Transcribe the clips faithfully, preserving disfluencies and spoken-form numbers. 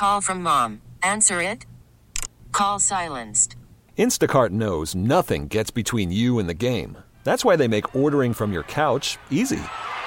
call from mom. Answer it. Call silenced. Instacart knows nothing gets between you and the game. That's why they make ordering from your couch easy.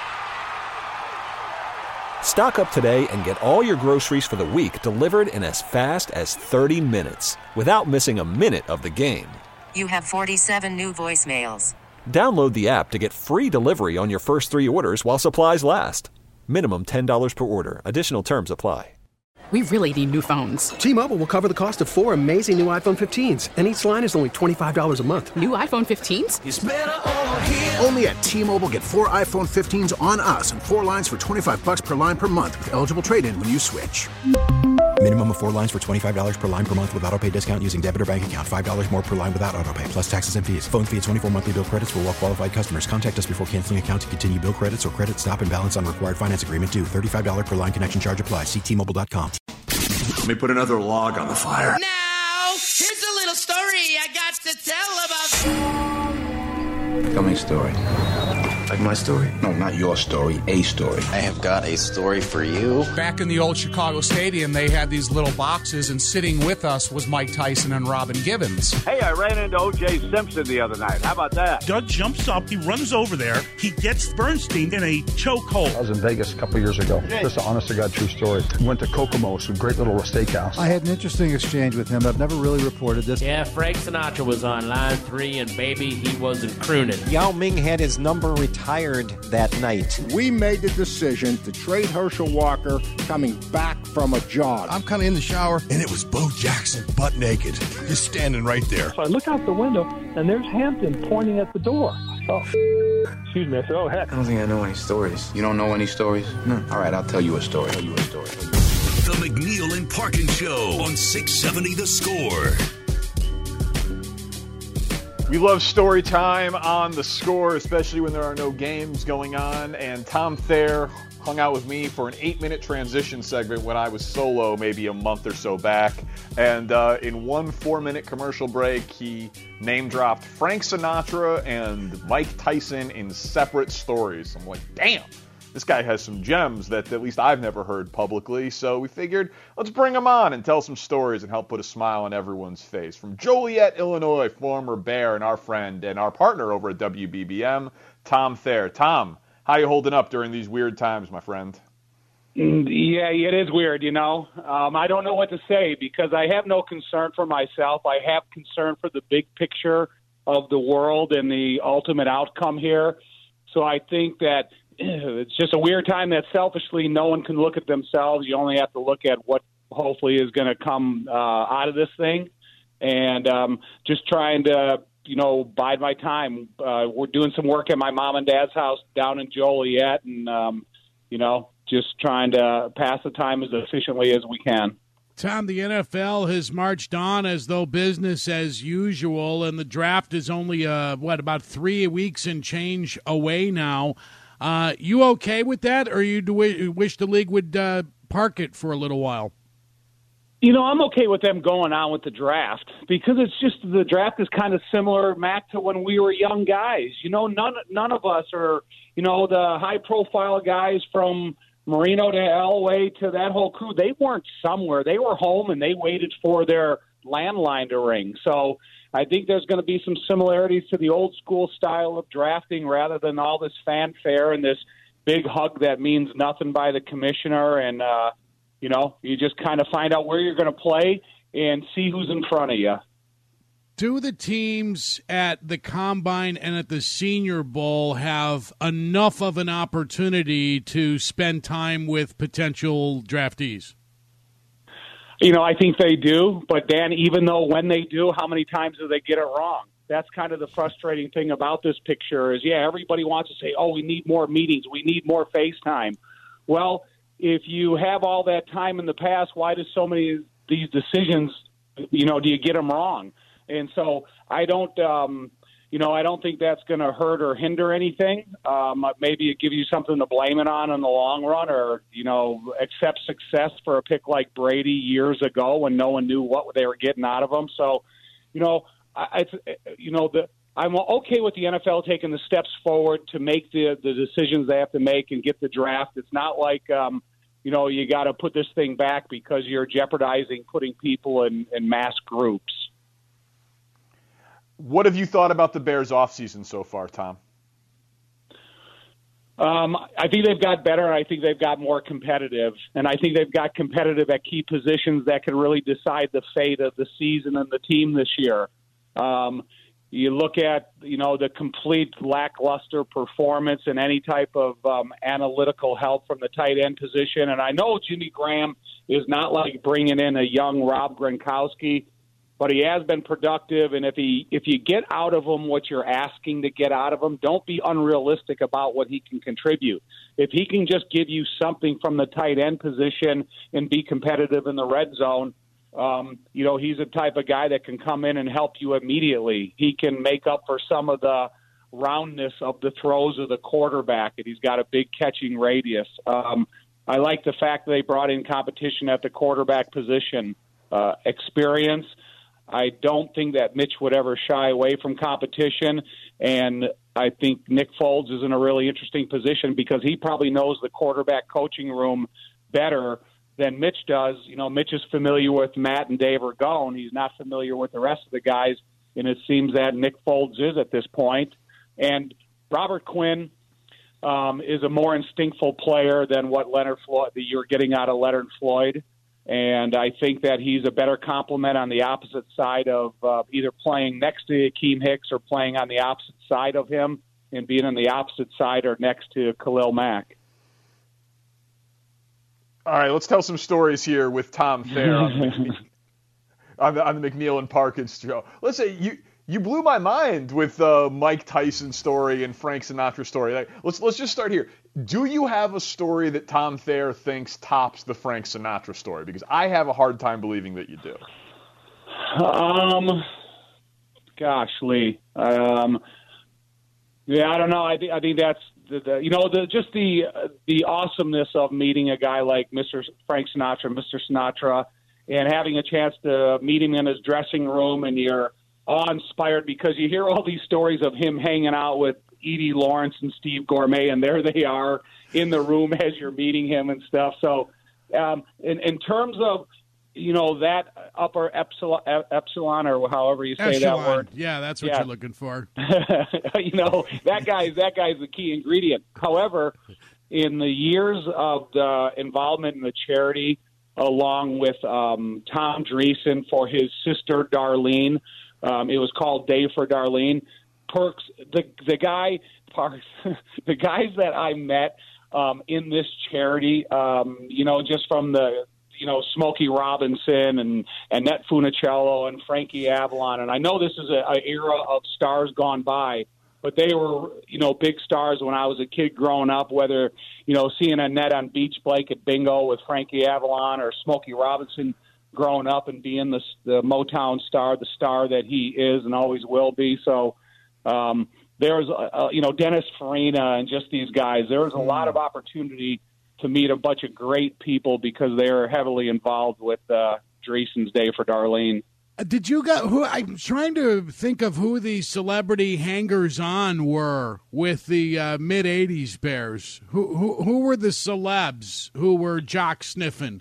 Stock up today and get all your groceries for the week delivered in as fast as thirty minutes without missing a minute of the game. You have forty-seven new voicemails. Download the app to get free delivery on your first three orders while supplies last. Minimum ten dollars per order. Additional terms apply. We really need new phones. T-Mobile will cover the cost of four amazing new iPhone fifteens, and each line is only twenty-five dollars a month. New iPhone fifteens? It's better over here. Only at T-Mobile, get four iPhone fifteens on us and four lines for twenty-five bucks per line per month with eligible trade-in when you switch. Minimum of four lines for twenty-five dollars per line per month with autopay discount using debit or bank account. five dollars more per line without autopay, plus taxes and fees. Phone fee at twenty-four monthly bill credits for well-qualified customers. Contact us before canceling account to continue bill credits or credit stop and balance on required finance agreement due. thirty-five dollars per line connection charge applies. See T Mobile dot com. Let me put another log on the fire. Now, here's a little story I got to tell about. Tell me a story. Like my story? No, not your story, a story. I have got a story for you. Back in the old Chicago Stadium, they had these little boxes, and sitting with us was Mike Tyson and Robin Givens. Hey, I ran into O J Simpson the other night. How about that? Doug jumps up, he runs over there, he gets Bernstein in a chokehold. I was in Vegas a couple years ago. Just an honest-to-God true story. Went to Kokomo's, a great little steakhouse. I had an interesting exchange with him. I've never really reported this. Yeah, Frank Sinatra was on line three, and baby, he wasn't crooning. Yao Ming had his number retired that night. We made the decision to trade Herschel Walker coming back from a jog. I'm kind of in the shower, and it was Bo Jackson, butt naked, just standing right there. So I look out the window, and there's Hampton pointing at the door. Oh, excuse me. I said, oh, heck. I don't think I know any stories. You don't know any stories? No. All right, I'll tell you a story. I'll tell you a story. The McNeil and Parkin Show on six seventy The Score. We love story time on The Score, especially when there are no games going on. And Tom Thayer hung out with me for an eight-minute transition segment when I was solo maybe a month or so back. And uh, in one four-minute commercial break, he name-dropped Frank Sinatra and Mike Tyson in separate stories. I'm like, damn, this guy has some gems that at least I've never heard publicly. So we figured, let's bring him on and tell some stories and help put a smile on everyone's face. From Joliet, Illinois, former Bear and our friend and our partner over at W B B M, Tom Thayer. Tom, how you holding up during these weird times, my friend? Yeah, it is weird, you know. Um, I don't know what to say because I have no concern for myself. I have concern for the big picture of the world and the ultimate outcome here. So I think that it's just a weird time that selfishly no one can look at themselves. You only have to look at what hopefully is going to come uh, out of this thing, and um, just trying to, you know, bide my time. Uh, we're doing some work at my mom and dad's house down in Joliet, and, um, you know, just trying to pass the time as efficiently as we can. Tom, the N F L has marched on as though business as usual, and the draft is only, uh, what, about three weeks and change away now. Uh, you okay with that, or you do wish the league would uh, park it for a little while? You know, I'm okay with them going on with the draft because it's just the draft is kind of similar, Mac, to when we were young guys. You know, none none of us are, you know, the high-profile guys from Marino to Elway to that whole crew. They weren't somewhere. They were home, and they waited for their landline to ring. So I think there's going to be some similarities to the old school style of drafting rather than all this fanfare and this big hug that means nothing by the commissioner. And, uh, you know, you just kind of find out where you're going to play and see who's in front of you. Do the teams at the Combine and at the Senior Bowl have enough of an opportunity to spend time with potential draftees? You know, I think they do. But, Dan, even though when they do, how many times do they get it wrong? That's kind of the frustrating thing about this picture is, yeah, everybody wants to say, oh, we need more meetings. We need more FaceTime. Well, if you have all that time in the past, why do so many of these decisions, you know, do you get them wrong? And so I don't, um, you know, I don't think that's going to hurt or hinder anything. Um, maybe it gives you something to blame it on in the long run, or, you know, accept success for a pick like Brady years ago when no one knew what they were getting out of him. So, you know, I, I you know, the, I'm okay with the N F L taking the steps forward to make the, the decisions they have to make and get the draft. It's not like, um, you know, you got to put this thing back because you're jeopardizing putting people in, in mass groups. What have you thought about the Bears offseason so far, Tom? Um, I think they've got better. I think they've got more competitive. And I think they've got competitive at key positions that can really decide the fate of the season and the team this year. Um, you look at, you know, the complete lackluster performance and any type of um, analytical help from the tight end position. And I know Jimmy Graham is not like bringing in a young Rob Gronkowski, but he has been productive. And if he if you get out of him what you're asking to get out of him, don't be unrealistic about what he can contribute. If he can just give you something from the tight end position and be competitive in the red zone, Um, you know, he's the type of guy that can come in and help you immediately. He can make up for some of the roundness of the throws of the quarterback, and he's got a big catching radius. Um, I like the fact that they brought in competition at the quarterback position. Uh, experience. I don't think that Mitch would ever shy away from competition, and I think Nick Foles is in a really interesting position because he probably knows the quarterback coaching room better than Mitch does. You know, Mitch is familiar with Matt and Dave Ragone. He's not familiar with the rest of the guys, and it seems that Nick Foles is at this point. And Robert Quinn um, is a more instinctful player than what Leonard Floyd, that you're getting out of Leonard Floyd. And I think that he's a better complement on the opposite side of uh, either playing next to Akeem Hicks or playing on the opposite side of him and being on the opposite side or next to Khalil Mack. All right, let's tell some stories here with Tom Thayer on the, McNeil, on the, on the McNeil and Parkins show. Let's say you you blew my mind with the uh, Mike Tyson story and Frank Sinatra story. Like, let's let's just start here. Do you have a story that Tom Thayer thinks tops the Frank Sinatra story? Because I have a hard time believing that you do. Um, gosh, Lee. Um, yeah, I don't know. I think I think that's. The, the, you know, the, just the uh, the awesomeness of meeting a guy like Mister Frank Sinatra, Mister Sinatra, and having a chance to meet him in his dressing room, and you're awe-inspired because you hear all these stories of him hanging out with Edie Lawrence and Steve Gourmet, and there they are in the room as you're meeting him and stuff. So um, in, in terms of, you know, that upper epsilon, epsilon or however you say Echelon. that word. Yeah, that's what yeah. you're looking for. you know, that guy, that guy's the key ingredient. However, in the years of the involvement in the charity, along with um, Tom Dreesen for his sister Darlene, um, it was called Day for Darlene. Perks, the the guy, Parks, the guys that I met um, in this charity, um, you know, just from the you know, Smokey Robinson and Annette Funicello and Frankie Avalon. And I know this is an era of stars gone by, but they were, you know, big stars when I was a kid growing up, whether, you know, seeing Annette on Beach Blake at Bingo with Frankie Avalon or Smokey Robinson growing up and being the, the Motown star, the star that he is and always will be. So um, there's, uh, you know, Dennis Farina and just these guys. There was a lot of opportunity to meet a bunch of great people because they are heavily involved with uh, Dreesen's Day for Darlene. Did you got who? I'm trying to think of who the celebrity hangers-on were with the uh, mid eighties Bears. Who, who who were the celebs who were jock sniffing?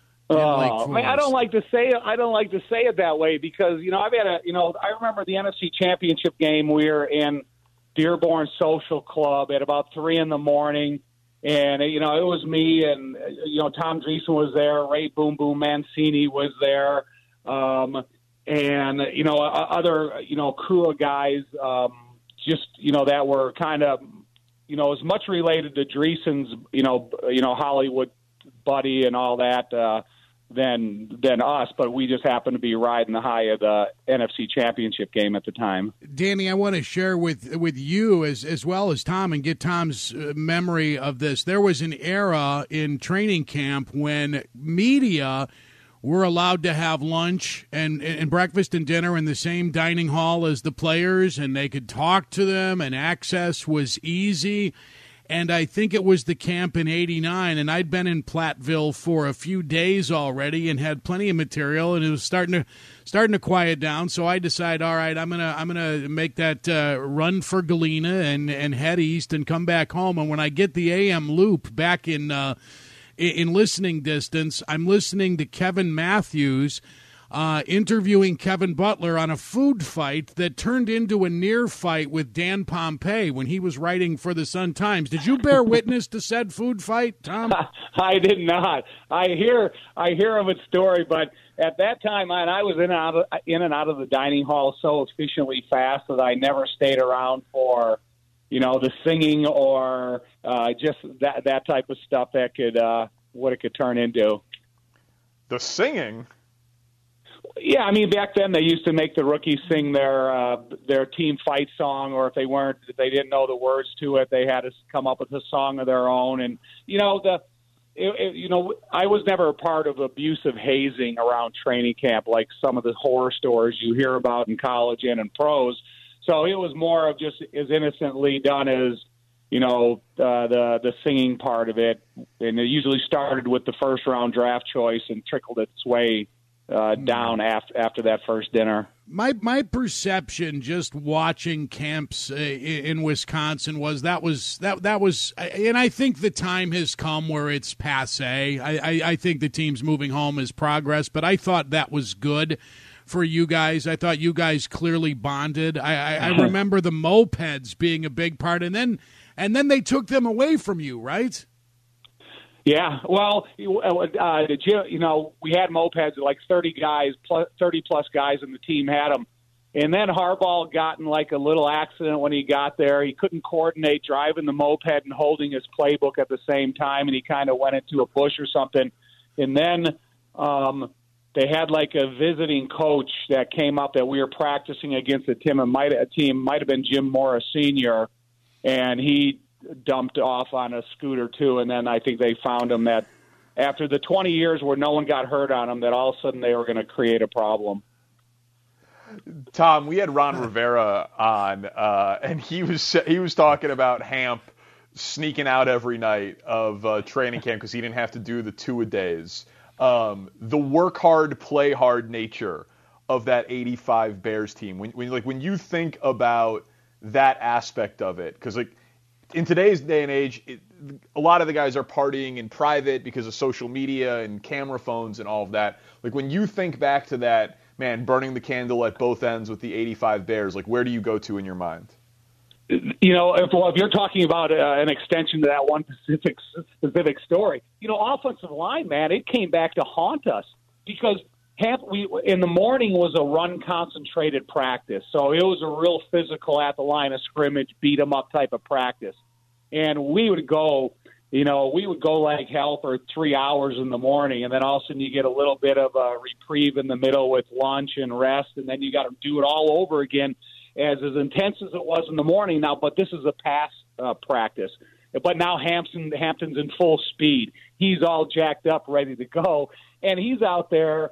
Oh, man, I don't like to say it. I don't like to say it that way because you know I've had a you know I remember the N F C Championship game. We were in Dearborn Social Club at about three in the morning. And, you know, it was me and, you know, Tom Dreesen was there. Ray Boom Boom Mancini was there. Um, and, you know, other, you know, crew of guys um, just, you know, that were kind of, you know, as much related to Dreesen's, you know, you know, Hollywood buddy and all that uh, than than us. But we just happened to be riding the high of the N F C Championship game at the time. Danny, I want to share with with you as as well as Tom and get Tom's memory of this. There was an era in training camp when media were allowed to have lunch and, and breakfast and dinner in the same dining hall as the players, and they could talk to them, and access was easy. And I think it was the camp in eighty-nine, and I'd been in Platteville for a few days already and had plenty of material, and it was starting to starting to quiet down. So I decided, all right, I'm gonna I'm gonna make that uh, run for Galena and and head east and come back home. And when I get the A M loop back in uh, in, in listening distance, I'm listening to Kevin Matthews uh, interviewing Kevin Butler on a food fight that turned into a near fight with Dan Pompei when he was writing for the Sun-Times. Did you bear witness to said food fight, Tom? I did not. I hear I hear of its story, but at that time, I, I was in and, out of, in and out of the dining hall so efficiently fast that I never stayed around for, you know, the singing or uh, just that that type of stuff that could uh, what it could turn into. The singing? Yeah, I mean, back then they used to make the rookies sing their uh, their team fight song, or if they weren't, if they didn't know the words to it, they had to come up with a song of their own. And you know, the it, it, you know, I was never a part of abusive hazing around training camp like some of the horror stories you hear about in college and in pros. So it was more of just as innocently done as, you know, uh, the the singing part of it, and it usually started with the first round draft choice and trickled its way Uh, down after after that first dinner. My my perception, just watching camps uh, in Wisconsin, was that was that that was, and I think the time has come where it's passé. I, I, I think the team's moving home is progress, but I thought that was good for you guys. I thought you guys clearly bonded. I, I, I remember the mopeds being a big part, and then and then they took them away from you, right? Yeah, well, uh, the gym, you know, we had mopeds, like thirty guys, plus, thirty plus guys in the team had them. And then Harbaugh got in like a little accident when he got there. He couldn't coordinate driving the moped and holding his playbook at the same time, and he kind of went into a bush or something. And then um, they had like a visiting coach that came up that we were practicing against a team, it might, a team might have been Jim Morris Senior, and he dumped off on a scooter too, and then I think they found him that after the twenty years where no one got hurt on him, that all of a sudden they were going to create a problem. Tom, we had Ron Rivera on, uh, and he was he was talking about Hamp sneaking out every night of uh, training camp because he didn't have to do the two-a-days. Um, the work hard, play hard nature of that eighty-five Bears team. When, when like when you think about that aspect of it, because like. In today's day and age, it, a lot of the guys are partying in private because of social media and camera phones and all of that. Like when you think back to that, man, burning the candle at both ends with the eighty-five Bears, like where do you go to in your mind? You know, if, well, if you're talking about uh, an extension to that one specific specific story, you know, offensive line, man, it came back to haunt us because half we in the morning was a run concentrated practice, so it was a real physical at the line of scrimmage, beat 'em up type of practice, and we would go, you know, we would go like hell for three hours in the morning, and then all of a sudden you get a little bit of a reprieve in the middle with lunch and rest, and then you got to do it all over again, as as intense as it was in the morning. Now, but this is a pass uh, practice, but now Hampton Hampton's in full speed. He's all jacked up, ready to go, and he's out there.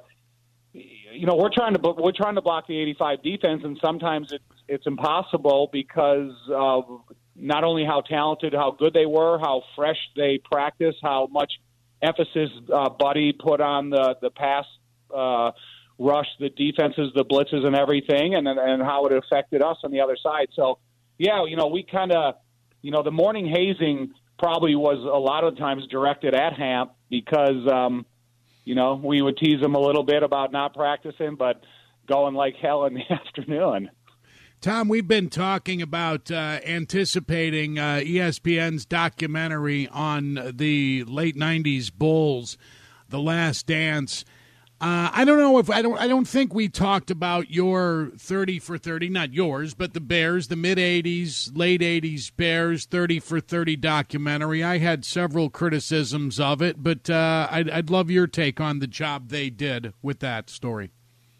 You know, we're trying to we're trying to block the eighty-five defense, and sometimes it's it's impossible because of not only how talented, how good they were, how fresh they practice, how much emphasis uh, Buddy put on the the pass uh, rush, the defenses, the blitzes, and everything, and and how it affected us on the other side. So, yeah, you know, we kind of, you know, the morning hazing probably was a lot of times directed at Hamp because. Um, You know, we would tease them a little bit about not practicing, but going like hell in the afternoon. Tom, we've been talking about uh, anticipating uh, E S P N's documentary on the late nineties Bulls, The Last Dance. Uh, I don't know if I don't. I don't think we talked about your thirty for thirty, not yours, but the Bears, the mid eighties, late eighties Bears thirty for thirty documentary. I had several criticisms of it, but uh, I'd, I'd love your take on the job they did with that story.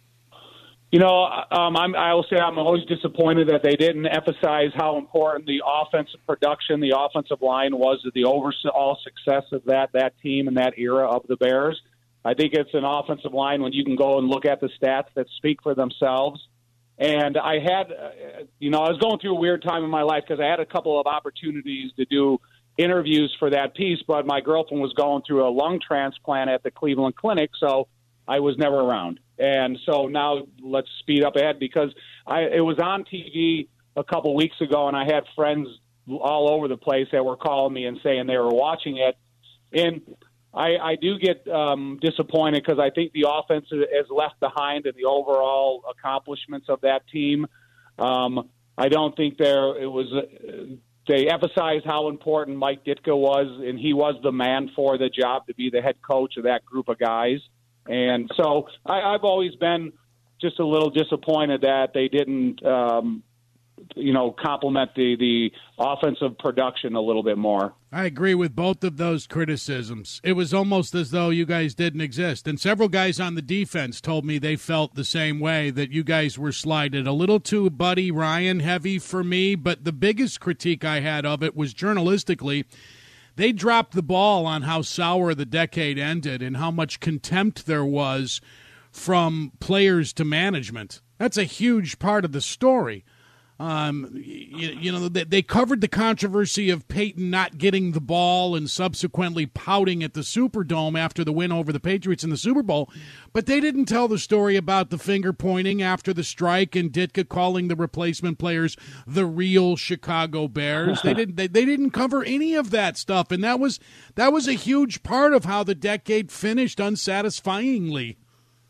You know, um, I'm, I will say I'm always disappointed that they didn't emphasize how important the offensive production, the offensive line was to the overall success of that that team and that era of the Bears. I think it's an offensive line when you can go and look at the stats that speak for themselves. And I had, uh, you know, I was going through a weird time in my life because I had a couple of opportunities to do interviews for that piece, but my girlfriend was going through a lung transplant at the Cleveland Clinic, so I was never around. And so now let's speed up ahead because I, it was on T V a couple weeks ago, and I had friends all over the place that were calling me and saying they were watching it. And I, I do get um, disappointed because I think the offense is left behind in the overall accomplishments of that team. Um, I don't think there it was. Uh, they emphasized how important Mike Ditka was, and he was the man for the job to be the head coach of that group of guys. And so I, I've always been just a little disappointed that they didn't, um, you know, complement the, the offensive production a little bit more. I agree with both of those criticisms. It was almost as though you guys didn't exist. And several guys on the defense told me they felt the same way, that you guys were slighted. A little too Buddy Ryan heavy for me, but the biggest critique I had of it was journalistically, they dropped the ball on how sour the decade ended and how much contempt there was from players to management. That's a huge part of the story. Um, you, you know, they, they covered the controversy of Peyton not getting the ball and subsequently pouting at the Superdome after the win over the Patriots in the Super Bowl, but they didn't tell the story about the finger pointing after the strike and Ditka calling the replacement players the real Chicago Bears. They didn't. They, they didn't cover any of that stuff, and that was that was a huge part of how the decade finished unsatisfyingly.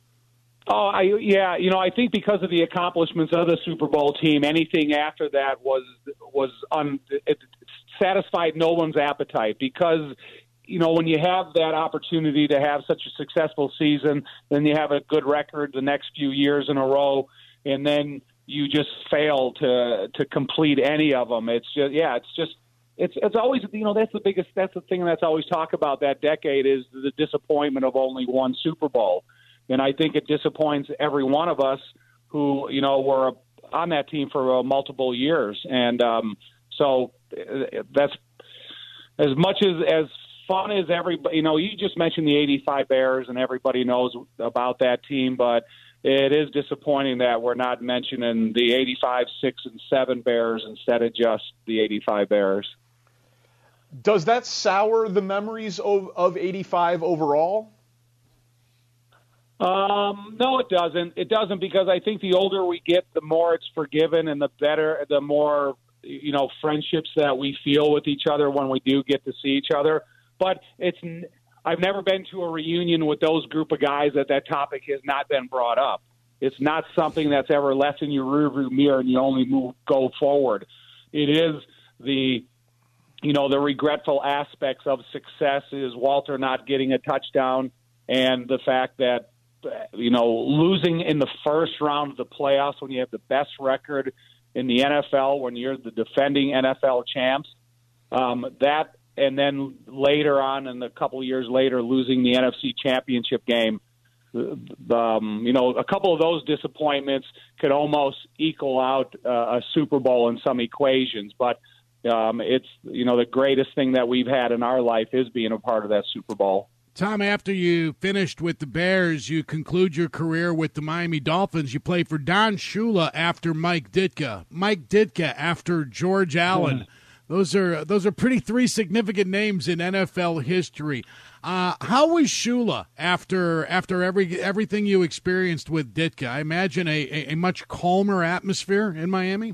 Oh, I, yeah, you know, I think because of the accomplishments of the Super Bowl team, anything after that was was un, it satisfied no one's appetite because, you know, when you have that opportunity to have such a successful season, then you have a good record the next few years in a row, and then you just fail to to complete any of them. It's just, yeah, it's just, it's it's always, you know, that's the biggest, that's the thing that's always talked about that decade is the disappointment of only one Super Bowl. And I think it disappoints every one of us who, you know, were on that team for uh, multiple years. And um, so uh, that's as much as, as fun as everybody, you know, you just mentioned the eighty-five Bears and everybody knows about that team, but it is disappointing that we're not mentioning the eighty-five, six, and seven Bears instead of just the eighty-five Bears. Does that sour the memories of, of eighty-five overall? Um, no, it doesn't. It doesn't because I think the older we get, the more it's forgiven and the better, the more, you know, friendships that we feel with each other when we do get to see each other. But it's, I've never been to a reunion with those group of guys that that topic has not been brought up. It's not something that's ever left in your rearview mirror and you only move, go forward. It is the, you know, the regretful aspects of success is Walter not getting a touchdown and the fact that, you know, losing in the first round of the playoffs when you have the best record in the N F L, when you're the defending N F L champs, um, that, and then later on, and a couple of years later, losing the N F C Championship game, um, you know, a couple of those disappointments could almost equal out uh, a Super Bowl in some equations. But um, it's, you know, the greatest thing that we've had in our life is being a part of that Super Bowl. Tom, after you finished with the Bears, you conclude your career with the Miami Dolphins. You play for Don Shula after Mike Ditka, Mike Ditka after George Allen. Mm. Those are those are pretty three significant names in N F L history. Uh, how was Shula after after every everything you experienced with Ditka? I imagine a, a, a much calmer atmosphere in Miami.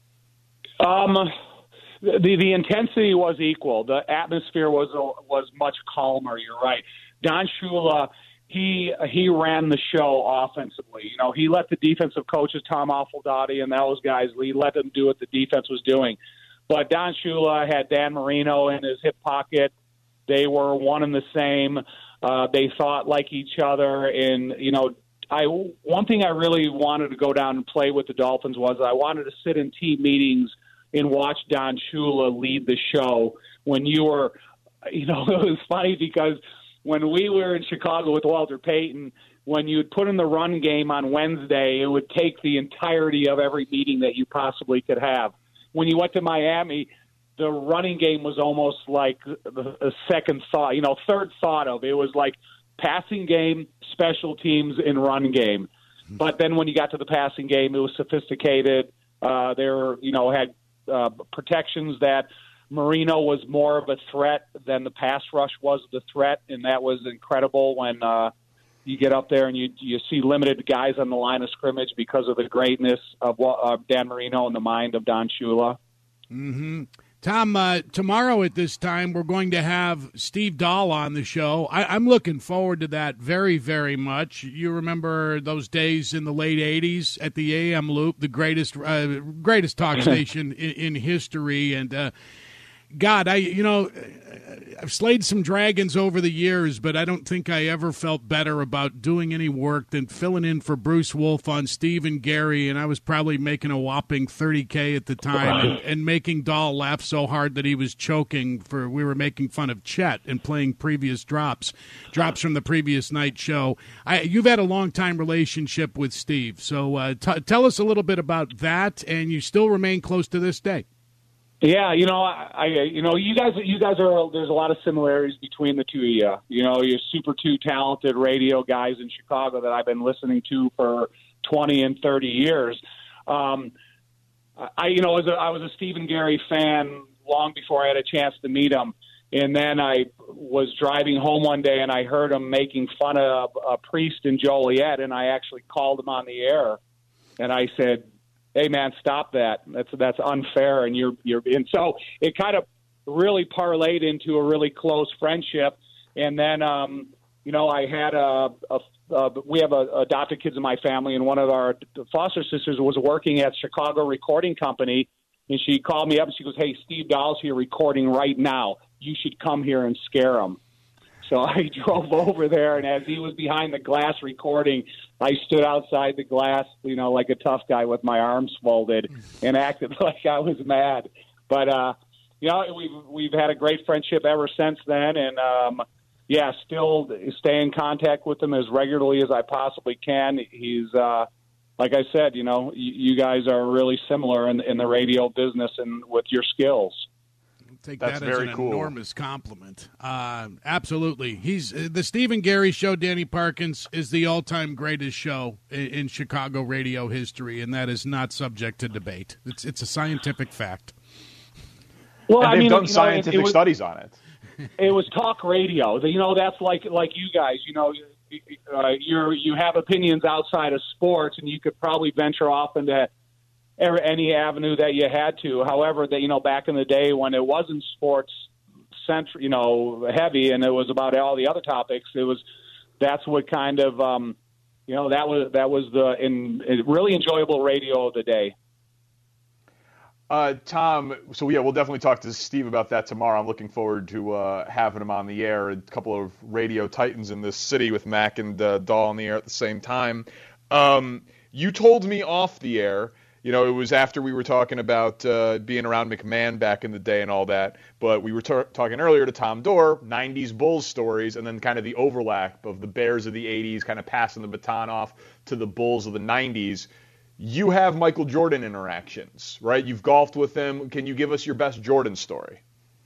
Um. The the intensity was equal. The atmosphere was was much calmer. You're right. Don Shula, he he ran the show offensively. You know, he let the defensive coaches, Tom Afflodati and those guys, he let them do what the defense was doing. But Don Shula had Dan Marino in his hip pocket. They were one and the same. Uh, they thought like each other. And you know, I one thing I really wanted to go down and play with the Dolphins was I wanted to sit in team meetings and watch Don Shula lead the show when you were, you know, it was funny because when we were in Chicago with Walter Payton, when you would put in the run game on Wednesday, it would take the entirety of every meeting that you possibly could have. When you went to Miami, the running game was almost like a second thought, you know, third thought of. It was like passing game, special teams, and run game. But then when you got to the passing game, it was sophisticated. Uh, they were, you know, had Uh, protections that Marino was more of a threat than the pass rush was the threat, and that was incredible when uh, you get up there and you you see limited guys on the line of scrimmage because of the greatness of uh, Dan Marino and the mind of Don Shula. Mm-hmm. Tom, uh, tomorrow at this time, we're going to have Steve Dahl on the show. I, I'm looking forward to that very, very much. You remember those days in the late eighties at the A M Loop, the greatest uh, greatest talk station in, in history. And, uh, God, I you know, I've slayed some dragons over the years, but I don't think I ever felt better about doing any work than filling in for Bruce Wolf on Steve and Gary, and I was probably making a whopping thirty K at the time, and, and making Dahl laugh so hard that he was choking. For we were making fun of Chet and playing previous drops, drops from the previous night show. I, you've had a long time relationship with Steve, so uh, t- tell us a little bit about that, and you still remain close to this day. Yeah, you know, I, I, you know, you guys, you guys are. There's a lot of similarities between the two of you. You know, you're super two talented radio guys in Chicago that I've been listening to for twenty and thirty years. Um, I, you know, as a, I was a Stephen Gary fan long before I had a chance to meet him, and then I was driving home one day and I heard him making fun of a priest in Joliet, and I actually called him on the air, and I said, "Hey man, stop that. That's that's unfair." And you're you're and so it kind of really parlayed into a really close friendship. And then um, you know, I had a, a, a we have a, adopted kids in my family, and one of our foster sisters was working at Chicago Recording Company, and she called me up and she goes, "Hey, Steve Dahl's here recording right now. You should come here and scare him." So I drove over there, and as he was behind the glass recording, I stood outside the glass, you know, like a tough guy with my arms folded, and acted like I was mad. But uh, you know, we've we've had a great friendship ever since then, and um, yeah, still stay in contact with him as regularly as I possibly can. He's uh, like I said, you know, you, you guys are really similar in, in the radio business and with your skills. Take That's that as very an cool. enormous compliment. Uh, absolutely. He's uh, the Stephen Gary Show, Danny Parkins, is the all-time greatest show in, in Chicago radio history, and that is not subject to debate. It's it's a scientific fact. Well, and I they've mean, done you know, scientific it, it was, studies on it. It was talk radio. You know, that's like like you guys. You know, uh, you're you have opinions outside of sports, and you could probably venture off into any avenue that you had to. However, that you know, back in the day when it wasn't sports central, you know, heavy, and it was about all the other topics, it was that's what kind of um, you know that was that was the in, really enjoyable radio of the day. Uh, Tom, so yeah, we'll definitely talk to Steve about that tomorrow. I'm looking forward to uh, having him on the air. A couple of radio titans in this city with Mac and uh, Dahl on the air at the same time. Um, you told me off the air. You know, it was after we were talking about uh, being around McMahon back in the day and all that, but we were t- talking earlier to Tom Dorr, nineties Bulls stories, and then kind of the overlap of the Bears of the eighties, kind of passing the baton off to the Bulls of the nineties. You have Michael Jordan interactions, right? You've golfed with him. Can you give us your best Jordan story?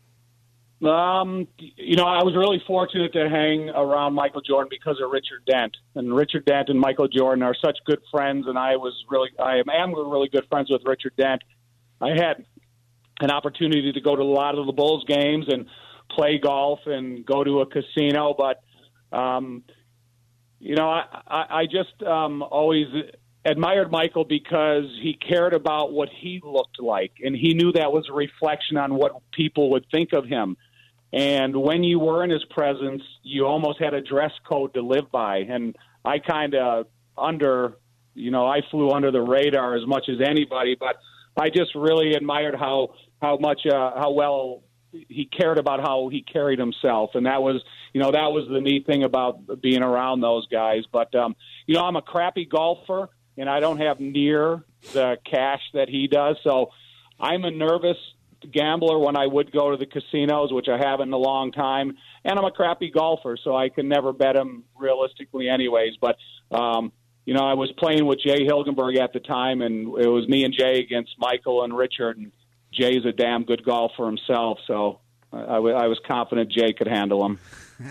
Um, you know, I was really fortunate to hang around Michael Jordan because of Richard Dent. And Richard Dent and Michael Jordan are such good friends, and I was really, I am really good friends with Richard Dent. I had an opportunity to go to a lot of the Bulls games and play golf and go to a casino, but, um, you know, I, I, I just um, always admired Michael because he cared about what he looked like, and he knew that was a reflection on what people would think of him. And when you were in his presence, you almost had a dress code to live by. And I kind of under, you know, I flew under the radar as much as anybody, but I just really admired how, how much, uh, how well he cared about how he carried himself. And that was, you know, that was the neat thing about being around those guys. But, um, you know, I'm a crappy golfer and I don't have near the cash that he does. So I'm a nervous gambler when I would go to the casinos, which I haven't in a long time, and I'm a crappy golfer, so I can never bet him realistically anyways. But, um, you know, I was playing with Jay Hilgenberg at the time, and it was me and Jay against Michael and Richard, and Jay's a damn good golfer himself, so I, w- I was confident Jay could handle him.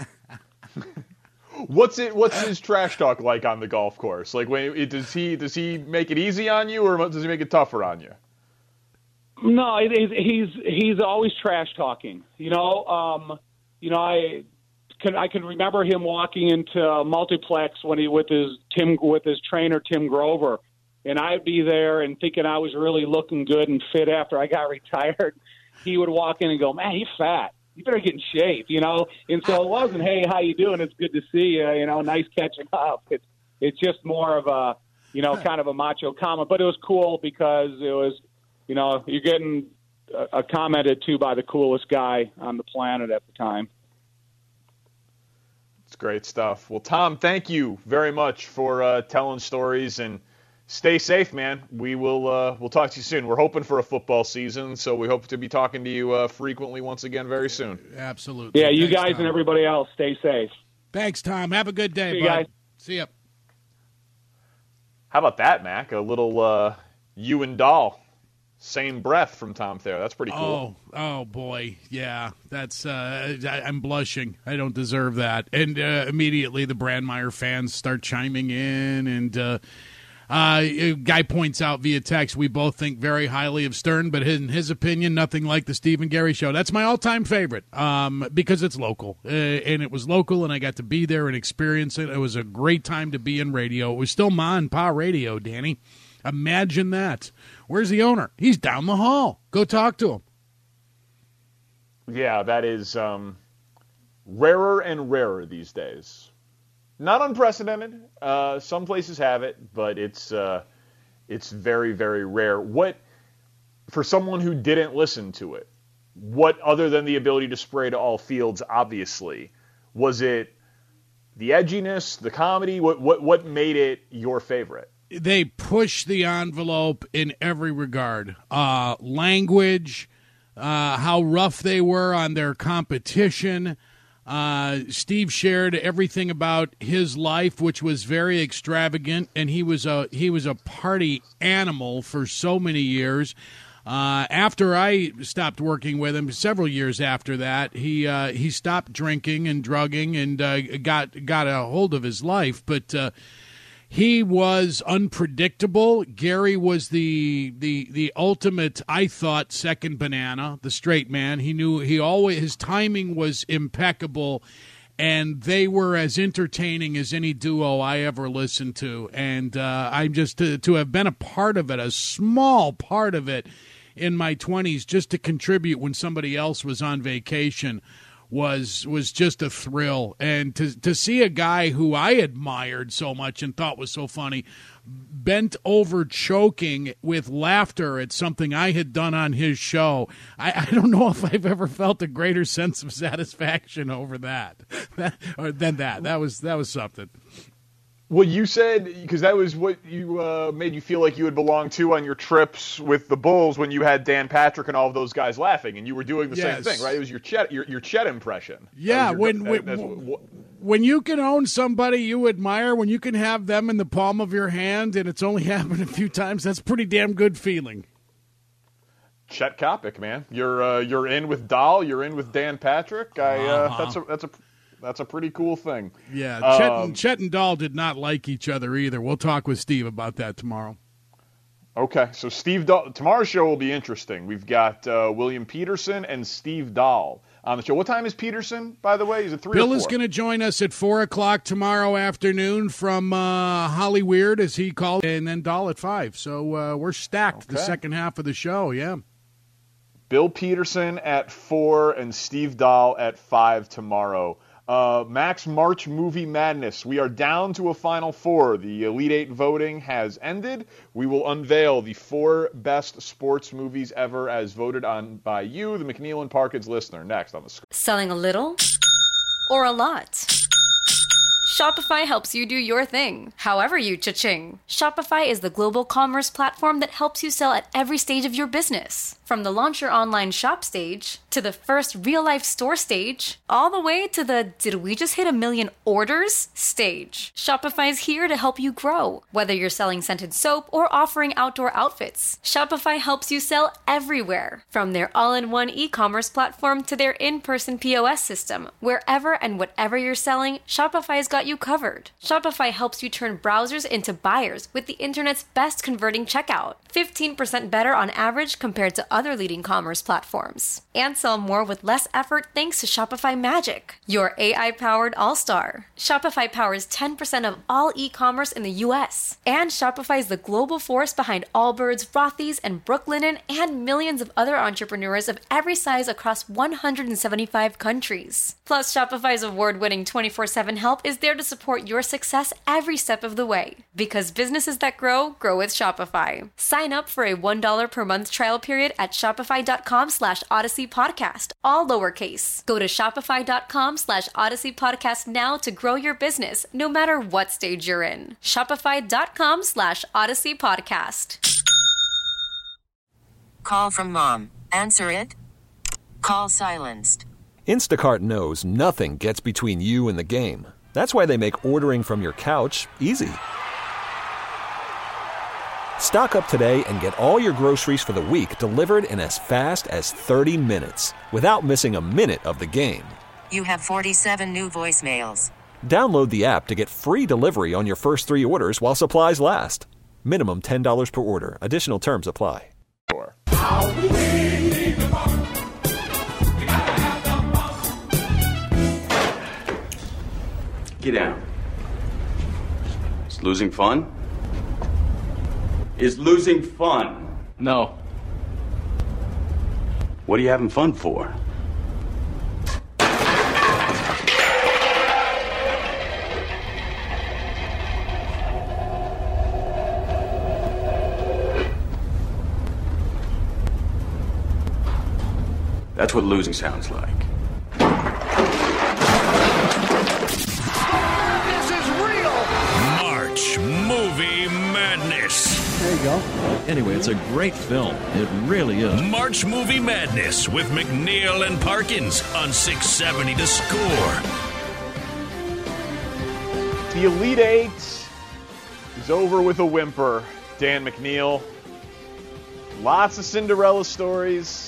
What's it? What's his trash talk like on the golf course? Like, when it, does he does he make it easy on you, or does he make it tougher on you? No, it, it, he's he's always trash talking. You know, um, you know, I can I can remember him walking into a multiplex when he with his Tim with his trainer Tim Grover, and I'd be there and thinking I was really looking good and fit after I got retired, he would walk in and go, man, he's fat. You better get in shape, you know? And so it wasn't, hey, how you doing? It's good to see you, you know, nice catching up. It's, it's just more of a, you know, kind of a macho comment. But it was cool because it was, you know, you're getting a, a commented to by the coolest guy on the planet at the time. It's great stuff. Well, Tom, thank you very much for uh, telling stories, and stay safe, man. We will uh, we'll talk to you soon. We're hoping for a football season, so we hope to be talking to you uh, frequently once again very soon. Absolutely. Yeah, you Thanks, guys Tom. and everybody else, stay safe. Thanks, Tom. Have a good day, See bud. you guys. See ya. How about that, Mac? A little uh, you and Dahl, same breath from Tom Thayer. That's pretty cool. Oh, oh boy, yeah. That's uh, I, I'm blushing. I don't deserve that. And uh, immediately the Brandmeier fans start chiming in, and uh, uh, a guy points out via text, we both think very highly of Stern, but in his opinion, nothing like the Steve and Gary show. That's my all-time favorite um, because it's local, uh, and it was local, and I got to be there and experience it. It was a great time to be in radio. It was still Ma and Pa radio, Danny. Imagine that. Where's the owner? He's down the hall. Go talk to him. Yeah, that is um, rarer and rarer these days. Not unprecedented. Uh, some places have it, but it's uh, it's very, very rare. What, for someone who didn't listen to it, what other than the ability to spray to all fields, obviously, was it the edginess, the comedy? What what what made it your favorite? They push the envelope in every regard. Uh, language, uh, how rough they were on their competition. Uh, Steve shared everything about his life, which was very extravagant, and he was a he was a party animal for so many years. Uh, after I stopped working with him, several years after that, he uh, he stopped drinking and drugging and uh, got got a hold of his life, but. Uh, He was unpredictable. Gary was the the the ultimate, I thought, second banana, the straight man. He knew he always his timing was impeccable, and they were as entertaining as any duo I ever listened to. And uh, I'm just to, to have been a part of it, a small part of it, in my twenties, just to contribute when somebody else was on vacation. was was just a thrill. And to to see a guy who I admired so much and thought was so funny bent over choking with laughter at something I had done on his show, I, I don't know if I've ever felt a greater sense of satisfaction over that, or than that. That was that was something. Well, you said, because that was what you uh, made you feel like you had belonged to on your trips with the Bulls when you had Dan Patrick and all of those guys laughing, and you were doing the yes. same thing, right? It was your Chet, your, your Chet impression. Yeah, your, when when, what, when you can own somebody you admire, when you can have them in the palm of your hand, and it's only happened a few times, that's a pretty damn good feeling. Chet Kopic, man, you're uh, you're in with Dahl, you're in with Dan Patrick. I uh, uh-huh. that's a that's a. That's a pretty cool thing. Yeah, Chet, um, and, Chet and Dahl did not like each other either. We'll talk with Steve about that tomorrow. Okay, so Steve Dahl, tomorrow's show will be interesting. We've got uh, William Peterson and Steve Dahl on the show. What time is Peterson, by the way? Is it three Bill or four? is going to join us at four o'clock tomorrow afternoon from uh, Hollyweird, as he called it, and then Dahl at five. So uh, we're stacked okay. the second half of the show, yeah. Bill Peterson at four and Steve Dahl at five tomorrow. Uh, Max March Movie Madness. We are down to a final four. The Elite Eight voting has ended. We will unveil the four best sports movies ever as voted on by you, the McNeil and Parkins listener. Next on the screen. Selling a little or a lot? Shopify helps you do your thing, however you cha-ching. Shopify is the global commerce platform that helps you sell at every stage of your business. From the launch your online shop stage, to the first real-life store stage, all the way to the did we just hit a million orders stage. Shopify's here to help you grow. Whether you're selling scented soap or offering outdoor outfits, Shopify helps you sell everywhere. From their all-in-one e-commerce platform to their in-person P O S system, wherever and whatever you're selling, Shopify's got got you covered. Shopify helps you turn browsers into buyers with the internet's best converting checkout. fifteen percent better on average compared to other leading commerce platforms. And sell more with less effort thanks to Shopify Magic, your A I-powered all-star. Shopify powers ten percent of all e-commerce in the U S. And Shopify is the global force behind Allbirds, Rothy's, and Brooklinen, and millions of other entrepreneurs of every size across one hundred seventy-five countries. Plus, Shopify's award-winning twenty-four seven help is there to support your success every step of the way. Because businesses that grow, grow with Shopify. Sign up for a one dollar per month trial period at shopify.com slash Odyssey Podcast, all lowercase. Go to shopify.com slash Odyssey Podcast now to grow your business, no matter what stage you're in. Shopify.com slash Odyssey Podcast. Call from mom. Answer it. Call silenced. Instacart knows nothing gets between you and the game. That's why they make ordering from your couch easy. Stock up today and get all your groceries for the week delivered in as fast as thirty minutes without missing a minute of the game. You have forty-seven new voicemails. Download the app to get free delivery on your first three orders while supplies last. Minimum ten dollars per order. Additional terms apply. Get down. Is losing fun? Is losing fun? No. What are you having fun for? That's what losing sounds like. This is real! March Movie Madness. There you go. Anyway, it's a great film. It really is. March Movie Madness with McNeil and Parkins on six seventy The Score. The Elite Eight is over with a whimper. Dan McNeil. Lots of Cinderella stories.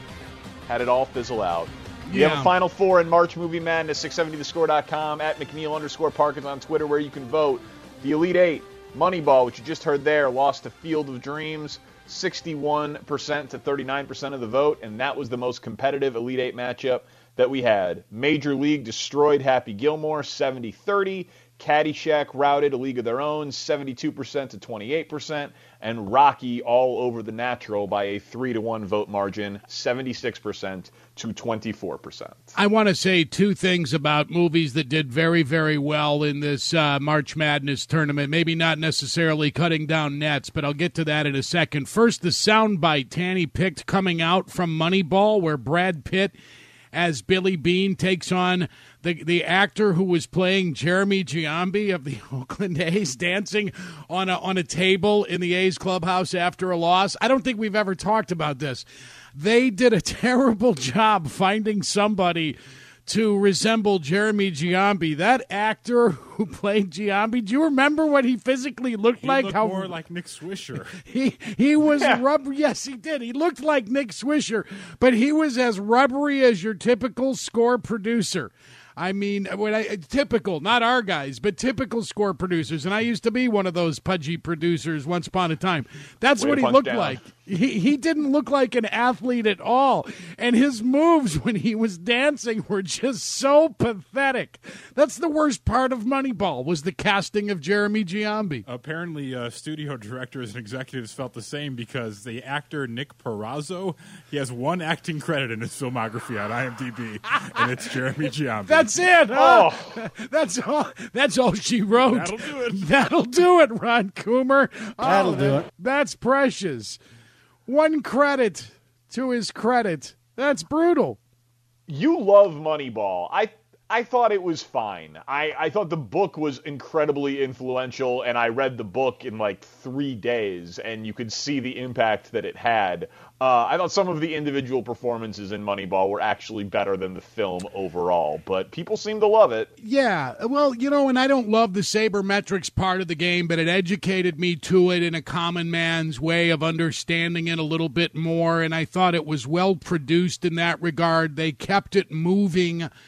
Had it all fizzle out. You Yeah. have a Final Four in March Movie Madness, six seventy the score dot com, at McNeil underscore Parkins on Twitter, where you can vote. The Elite Eight, Moneyball, which you just heard there, lost to Field of Dreams, sixty-one percent to thirty-nine percent of the vote, and that was the most competitive Elite Eight matchup that we had. Major League destroyed Happy Gilmore, seventy thirty. Caddyshack routed A League of Their Own, seventy-two percent to twenty-eight percent, and Rocky all over The Natural by a three to one vote margin, seventy-six percent to twenty-four percent. I want to say two things about movies that did very, very well in this uh, March Madness tournament. Maybe not necessarily cutting down nets, but I'll get to that in a second. First, the soundbite Tanny picked coming out from Moneyball, where Brad Pitt as Billy Beane takes on the the actor who was playing Jeremy Giambi of the Oakland A's, dancing on a on a table in the A's clubhouse after a loss. I don't think we've ever talked about this. They did a terrible job finding somebody to resemble Jeremy Giambi. That actor who played Giambi, do you remember what he physically looked he like? Looked How more like Nick Swisher. he he was Yeah. rubber. Yes, he did. He looked like Nick Swisher, but he was as rubbery as your typical score producer. I mean, when I typical, not our guys, but typical score producers. And I used to be one of those pudgy producers once upon a time. That's Way what to he punch looked down. like. He he didn't look like an athlete at all. And his moves when he was dancing were just so pathetic. That's the worst part of Moneyball, was the casting of Jeremy Giambi. Apparently, uh, studio directors and executives felt the same because the actor Nick Perazzo, he has one acting credit in his filmography on IMDb, and it's Jeremy Giambi. That's it. Huh? That's all. That's all she wrote. That'll do it. That'll do it, Ron Coomer. That'll Oh, do it. That's precious. One credit to his credit. That's brutal. You love Moneyball. I I thought it was fine. I, I thought the book was incredibly influential, and I read the book in like three days, and you could see the impact that it had. Uh, I thought some of the individual performances in Moneyball were actually better than the film overall, but people seem to love it. Yeah, well, you know, and I don't love the sabermetrics part of the game, but it educated me to it in a common man's way of understanding it a little bit more, and I thought it was well produced in that regard. They kept it moving.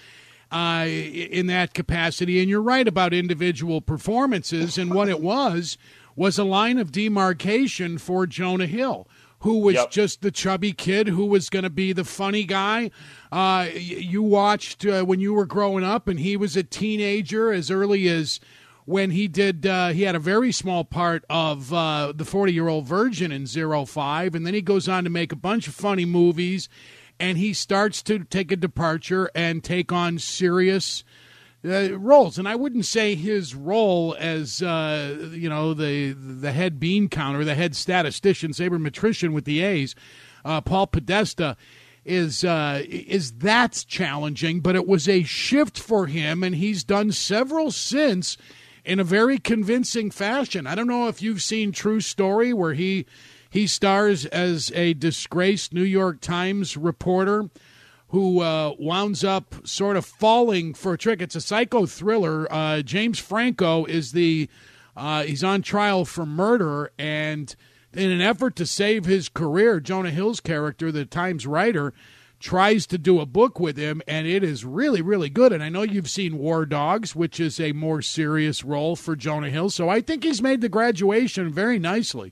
uh, in that capacity. And you're right about individual performances. And what it was was a line of demarcation for Jonah Hill, who was yep. just the chubby kid who was going to be the funny guy. Uh, you watched uh, when you were growing up, and he was a teenager as early as when he did, uh, he had a very small part of uh, the forty-year-old virgin in Zero Five, and then he goes on to make a bunch of funny movies, and he starts to take a departure and take on serious uh, roles. And I wouldn't say his role as, uh, you know, the the head bean counter, the head statistician, sabermetrician with the A's, uh, Paul Podesta, is uh, is that's challenging, but it was a shift for him, and he's done several since in a very convincing fashion. I don't know if you've seen True Story, where he he stars as a disgraced New York Times reporter who uh, wounds up sort of falling for a trick. It's a psycho thriller. Uh, James Franco is the uh, he's on trial for murder, and in an effort to save his career, Jonah Hill's character, the Times writer, tries to do a book with him, and it is really, really good. And I know you've seen War Dogs, which is a more serious role for Jonah Hill, so I think he's made the graduation very nicely.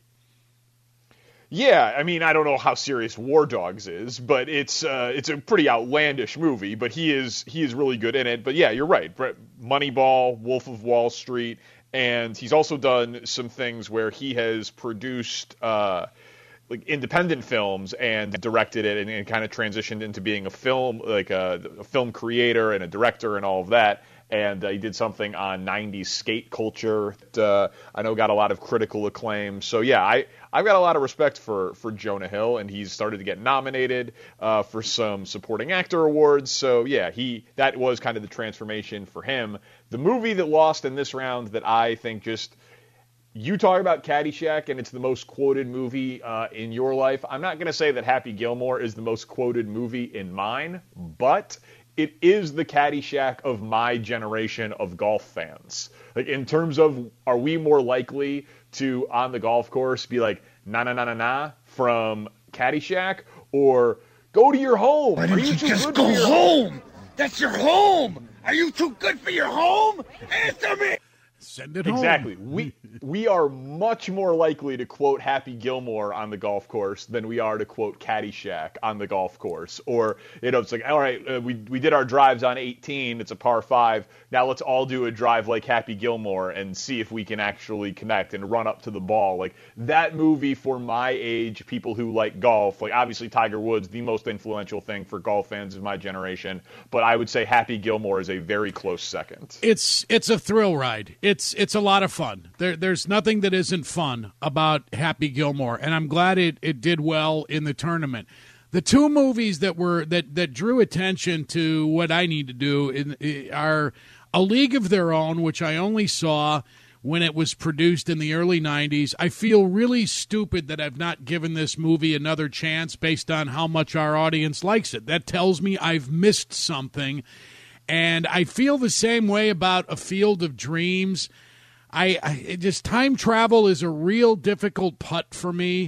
Yeah, I mean, I don't know how serious War Dogs is, but it's uh, it's a pretty outlandish movie, but he is he is really good in it. But yeah, you're right. Moneyball, Wolf of Wall Street, and he's also done some things where he has produced uh, like independent films and directed it, and, and kind of transitioned into being a film, like a, a film creator and a director and all of that. And uh, he did something on nineties skate culture that uh, I know got a lot of critical acclaim. So yeah, I I've got a lot of respect for for Jonah Hill, and he's started to get nominated uh, for some supporting actor awards. So yeah, he that was kind of the transformation for him. The movie that lost in this round that I think just, you talk about Caddyshack, and it's the most quoted movie uh, in your life. I'm not going to say that Happy Gilmore is the most quoted movie in mine, but it is the Caddyshack of my generation of golf fans. Like, in terms of, are we more likely to, on the golf course, be like, na na na na na from Caddyshack, or go to your home? Why don't you, you just go home? home? That's your home. Are you too good for your home? Answer me. Send it exactly. home. we we are much more likely to quote Happy Gilmore on the golf course than we are to quote Caddyshack on the golf course. Or, you know, it's like, all right, uh, we we did our drives on eighteen. It's a par five. Now let's all do a drive like Happy Gilmore and see if we can actually connect and run up to the ball. Like, that movie for my age, people who like golf, like obviously Tiger Woods, the most influential thing for golf fans of my generation. But I would say Happy Gilmore is a very close second. It's it's a thrill ride. It's It's it's a lot of fun. There there's nothing that isn't fun about Happy Gilmore, and I'm glad it, it did well in the tournament. The two movies that were that, that drew attention to what I need to do in, are A League of Their Own, which I only saw when it was produced in the early nineties. I feel really stupid that I've not given this movie another chance based on how much our audience likes it. That tells me I've missed something. And I feel the same way about A Field of Dreams. I, I it just time travel is a real difficult putt for me,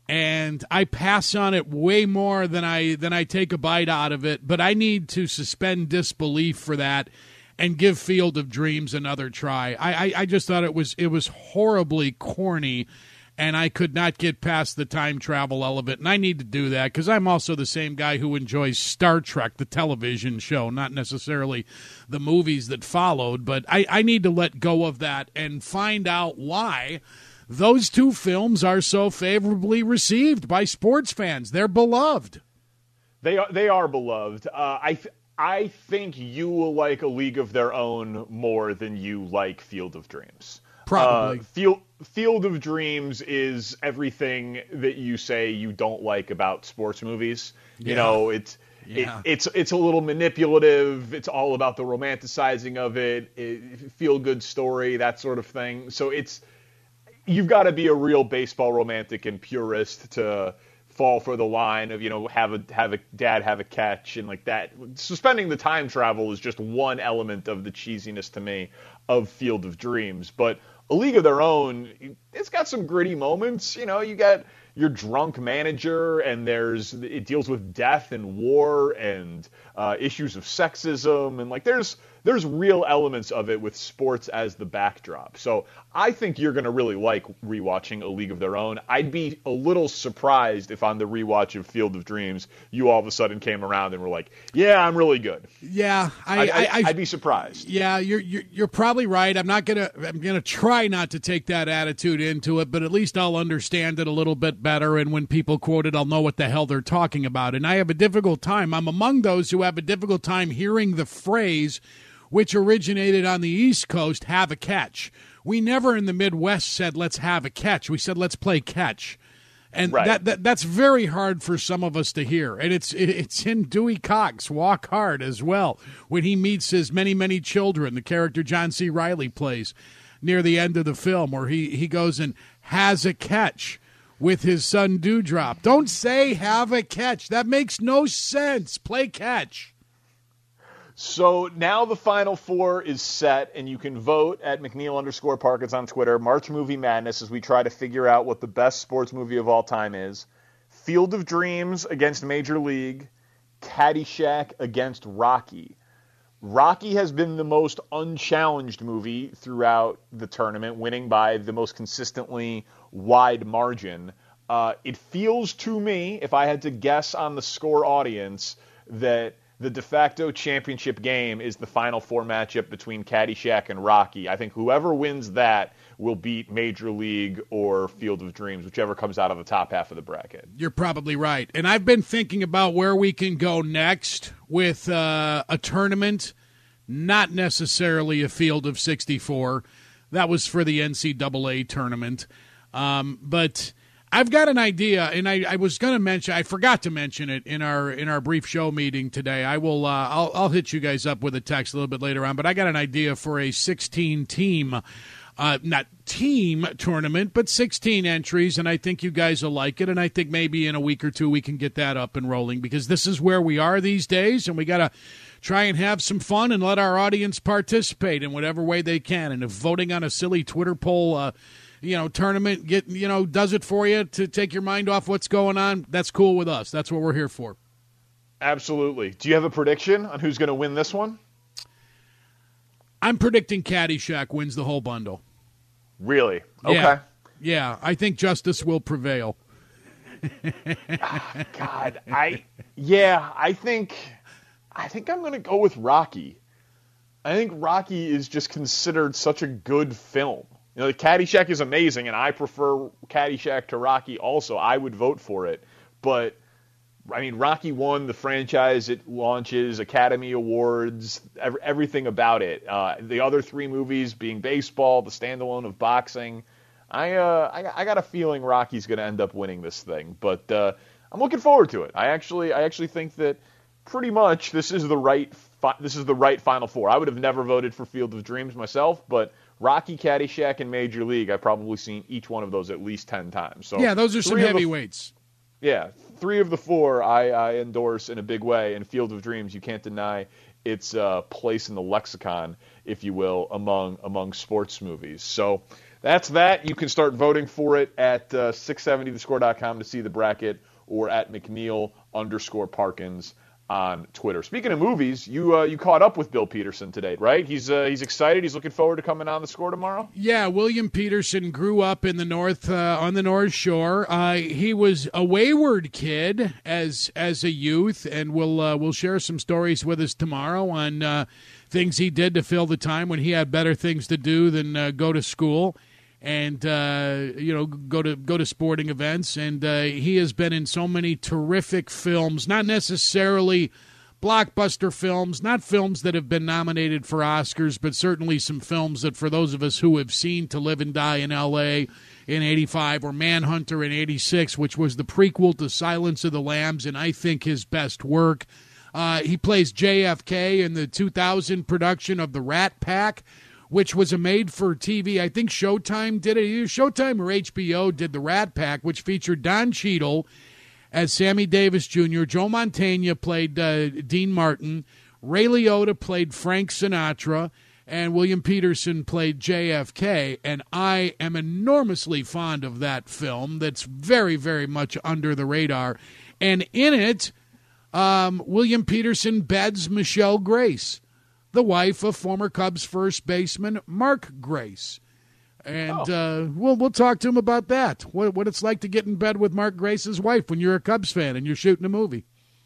and I pass on it way more than I than I take a bite out of it. But I need to suspend disbelief for that and give Field of Dreams another try. I, I, I just thought it was it was horribly corny, and I could not get past the time travel element. And I need to do that because I'm also the same guy who enjoys Star Trek, the television show, not necessarily the movies that followed. But I, I need to let go of that and find out why those two films are so favorably received by sports fans. They're beloved. They are, they are beloved. Uh, I th- I think you will like A League of Their Own more than you like Field of Dreams. Probably. Uh, Field, Field of Dreams is everything that you say you don't like about sports movies. You yeah. know, it's yeah. it, it's it's a little manipulative. It's all about the romanticizing of it, it feel good story, that sort of thing. So it's you've got to be a real baseball romantic and purist to fall for the line of, you know, have a have a dad have a catch and like that. Suspending the time travel is just one element of the cheesiness to me of Field of Dreams, but A League of Their Own, it's got some gritty moments. You know, you got your drunk manager, and there's it deals with death and war and uh, issues of sexism, and like there's there's real elements of it with sports as the backdrop. So I think you're going to really like rewatching A League of Their Own. I'd be a little surprised if on the rewatch of Field of Dreams you all of a sudden came around and were like, "Yeah, I'm really good." Yeah, I, I'd, I, I, I'd be surprised. Yeah, you're, you're you're probably right. I'm not gonna I'm gonna try not to take that attitude into it, but at least I'll understand it a little bit better. And when people quote it, I'll know what the hell they're talking about. And I have a difficult time. I'm among those who have a difficult time hearing the phrase, which originated on the East Coast, "have a catch." We never in the Midwest said, "let's have a catch." We said, "let's play catch." And right. that, that that's very hard for some of us to hear. And it's it's in Dewey Cox, Walk Hard, as well, when he meets his many, many children, the character John C. Reilly plays near the end of the film, where he, he goes and has a catch with his son Dewdrop. Don't say have a catch. That makes no sense. Play catch. So now the Final Four is set, and you can vote at McNeil underscore Parkins on Twitter. March Movie Madness, as we try to figure out what the best sports movie of all time is. Field of Dreams against Major League. Caddyshack against Rocky. Rocky has been the most unchallenged movie throughout the tournament, winning by the most consistently wide margin. Uh, it feels to me, if I had to guess on the score audience, that the de facto championship game is the Final Four matchup between Caddyshack and Rocky. I think whoever wins that will beat Major League or Field of Dreams, whichever comes out of the top half of the bracket. You're probably right. And I've been thinking about where we can go next with uh, a tournament, not necessarily a field of sixty-four. That was for the N C double A tournament. Um, but I've got an idea, and I, I was going to mention, I forgot to mention it in our in our brief show meeting today. I will, uh, I'll, I'll hit you guys up with a text a little bit later on, but I got an idea for a sixteen-team, uh, not team tournament, but sixteen entries, and I think you guys will like it, and I think maybe in a week or two we can get that up and rolling, because this is where we are these days, and we got to try and have some fun and let our audience participate in whatever way they can, and if voting on a silly Twitter poll uh, you know, tournament get you know does it for you to take your mind off what's going on, that's cool with us. That's what we're here for. Absolutely. Do you have a prediction on who's going to win this one? I'm predicting Caddyshack wins the whole bundle. Really? Okay. Yeah, yeah, I think justice will prevail. oh, God, I yeah, I think I think I'm going to go with Rocky. I think Rocky is just considered such a good film. You know, the Caddyshack is amazing, and I prefer Caddyshack to Rocky also. I would vote for it. But, I mean, Rocky won the franchise. It launches, Academy Awards, every, everything about it. Uh, the other three movies being baseball, the standalone of boxing. I uh, I, I got a feeling Rocky's going to end up winning this thing. But uh, I'm looking forward to it. I actually I actually think that pretty much this is the right fi- this is the right Final Four. I would have never voted for Field of Dreams myself, but Rocky, Caddyshack, and Major League, I've probably seen each one of those at least ten times. So yeah, those are some heavyweights. The, yeah, three of the four I, I endorse in a big way. And Field of Dreams, you can't deny its uh, place in the lexicon, if you will, among among sports movies. So that's that. You can start voting for it at uh, six seventy the score dot com to see the bracket, or at McNeil underscore Parkins on Twitter. Speaking of movies, you uh, you caught up with Bill Peterson today, right? He's uh, he's excited. He's looking forward to coming on the Score tomorrow. Yeah, William Peterson grew up in the north uh, on the North Shore. Uh, he was a wayward kid as as a youth, and we'll uh, we'll share some stories with us tomorrow on uh, things he did to fill the time when he had better things to do than uh, go to school. And uh, you know, go to go to sporting events, and uh, he has been in so many terrific films. Not necessarily blockbuster films, not films that have been nominated for Oscars, but certainly some films that, for those of us who have seen To Live and Die in L A in eighty-five or Manhunter in eighty-six, which was the prequel to Silence of the Lambs, and I think his best work. Uh, he plays J F K in the two thousand production of The Rat Pack, which was a made-for-T V, I think Showtime did it. Either Showtime or H B O did The Rat Pack, which featured Don Cheadle as Sammy Davis Junior Joe Mantegna played uh, Dean Martin. Ray Liotta played Frank Sinatra. and William Peterson played J F K, and I am enormously fond of that film that's very, very much under the radar. And in it, um, William Peterson beds Michelle Grace, the wife of former Cubs first baseman Mark Grace. And oh. uh, we'll, we'll talk to him about that, what, what it's like to get in bed with Mark Grace's wife when you're a Cubs fan and you're shooting a movie.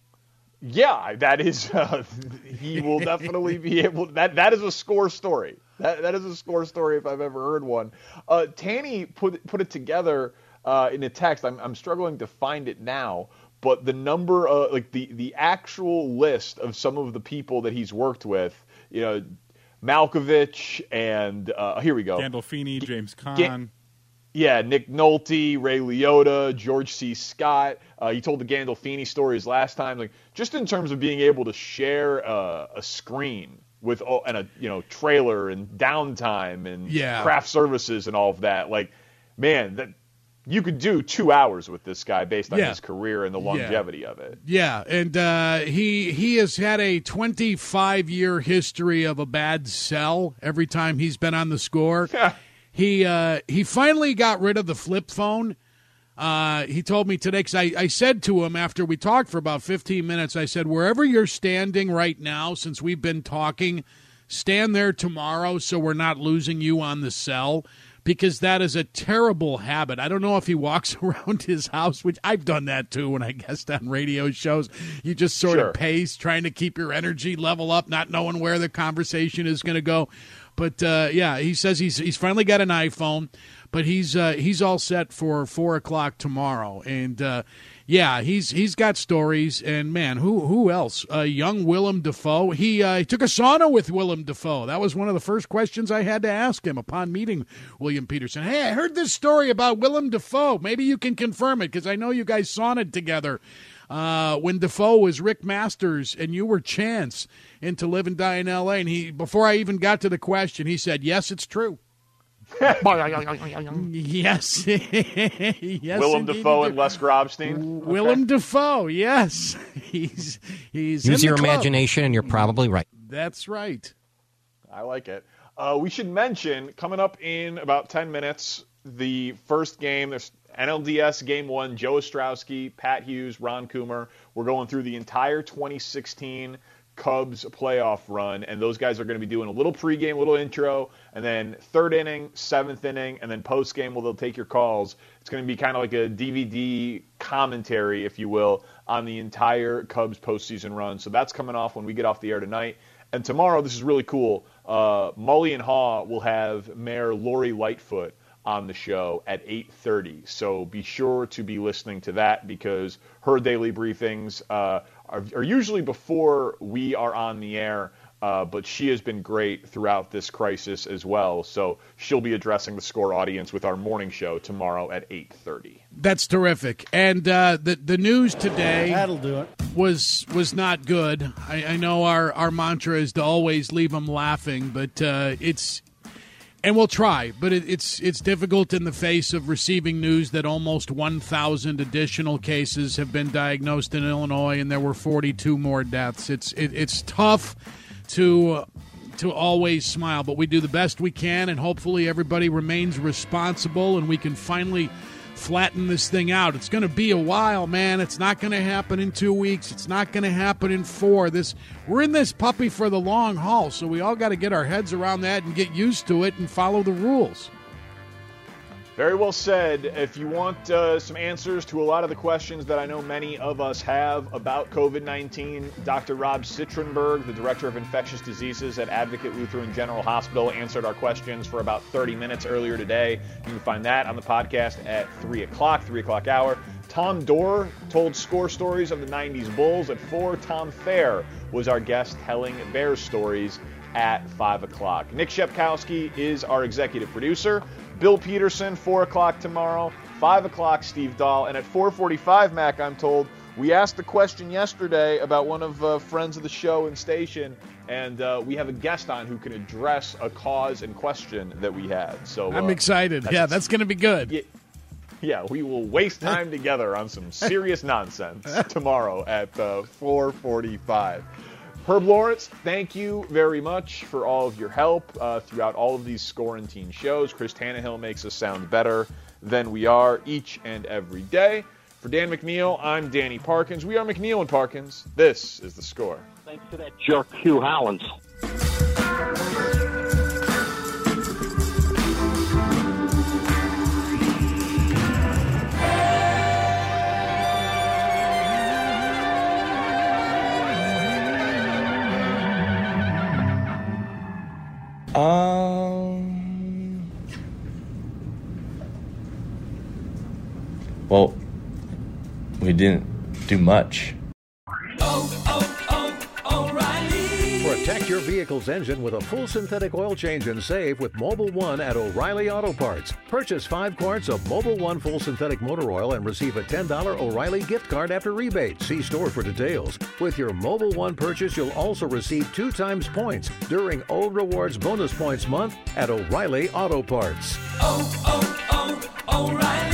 Yeah, that is. Uh, he will definitely be able. That that is a score story. That that is a score story if I've ever heard one. Uh, Tanny put put it together uh, in a text. I'm I'm struggling to find it now, but the number, of, like the the actual list of some of the people that he's worked with, you know, Malkovich and uh, here we go. Gandolfini, James Caan. Ga- Yeah, Nick Nolte, Ray Liotta, George C. Scott. Uh, he told the Gandolfini stories last time. Like, just in terms of being able to share uh, a screen with oh, and a you know trailer and downtime and yeah. craft services and all of that. Like, man, that you could do two hours with this guy based on yeah. his career and the longevity yeah. of it. Yeah, and uh, he he has had a twenty-five year history of a bad sell every time he's been on the Score. He uh, he finally got rid of the flip phone. Uh, he told me today, because I, I said to him after we talked for about fifteen minutes, I said, wherever you're standing right now, since we've been talking, stand there tomorrow so we're not losing you on the cell, because that is a terrible habit. I don't know if he walks around his house, which I've done that too when I guest on radio shows. You just sort sure. of pace, trying to keep your energy level up, not knowing where the conversation is going to go. But, uh, yeah, he says he's he's finally got an iPhone, but he's uh, he's all set for four o'clock tomorrow. And, uh, yeah, he's he's got stories. And, man, who who else? Uh, young Willem Dafoe. He, uh, he took a sauna with Willem Dafoe. That was one of the first questions I had to ask him upon meeting William Peterson. Hey, I heard this story about Willem Dafoe. Maybe you can confirm it, because I know you guys saunted together. Uh, when Defoe was Rick Masters and you were Chance in To Live and Die in L A, and he, before I even got to the question, he said, yes, it's true. yes. yes. Willem Dafoe and Les Grobstein. Okay. Willem Dafoe, yes. He's he's Use in your the club. imagination, and you're probably right. That's right. I like it. Uh, we should mention, coming up in about ten minutes, the first game, there's N L D S Game one, Joe Ostrowski, Pat Hughes, Ron Coomer. We're going through the entire twenty sixteen Cubs playoff run, and those guys are going to be doing a little pregame, a little intro, and then third inning, seventh inning, and then postgame, where they'll take your calls. It's going to be kind of like a D V D commentary, if you will, on the entire Cubs postseason run. So that's coming off when we get off the air tonight. And tomorrow, this is really cool, uh, Mully and Haw will have Mayor Lori Lightfoot on the show at eight thirty. So be sure to be listening to that, because her daily briefings uh, are, are usually before we are on the air, uh, but she has been great throughout this crisis as well. So she'll be addressing the Score audience with our morning show tomorrow at eight thirty. That's terrific. And uh, the the news today That'll do it. was was not good. I, I know our, our mantra is to always leave them laughing, but uh, it's And we'll try, but it, it's it's difficult in the face of receiving news that almost one thousand additional cases have been diagnosed in Illinois, and there were forty-two more deaths. It's it, it's tough to uh, to always smile, but we do the best we can, and hopefully everybody remains responsible, and we can finally flatten this thing out. It's going to be a while, man. It's not going to happen in two weeks. It's not going to happen in four. This we're in this puppy for the long haul, so we all got to get our heads around that and get used to it and follow the rules. Very well said. If you want uh, some answers to a lot of the questions that I know many of us have about COVID nineteen, Doctor Rob Citronberg, the Director of Infectious Diseases at Advocate Lutheran General Hospital, answered our questions for about thirty minutes earlier today. You can find that on the podcast at three o'clock, three o'clock hour. Tom Dorr told score stories of the nineties Bulls at four. Tom Thayer was our guest telling Bears stories at five o'clock. Nick Shepkowski is our executive producer. Bill Peterson, four o'clock tomorrow. five o'clock, Steve Dahl. And at four forty-five, Mac, I'm told, we asked the question yesterday about one of uh, friends of the show and station, and uh, we have a guest on who can address a cause and question that we had. So I'm uh, excited. That's, yeah, that's going to be good. Yeah, yeah, we will waste time together on some serious nonsense tomorrow at uh, four forty-five. Herb Lawrence, thank you very much for all of your help uh, throughout all of these Scoreantine shows. Chris Tannehill makes us sound better than we are each and every day. For Dan McNeil, I'm Danny Parkins. We are McNeil and Parkins. This is The Score. Thanks to that jerk Hugh Howlands. Um. Well, we didn't do much. Protect your vehicle's engine with a full synthetic oil change and save with Mobil one at O'Reilly Auto Parts. Purchase five quarts of Mobil one full synthetic motor oil and receive a ten dollars O'Reilly gift card after rebate. See store for details. With your Mobil one purchase, you'll also receive two times points during Old Rewards Bonus Points Month at O'Reilly Auto Parts. Oh, oh, oh, O'Reilly.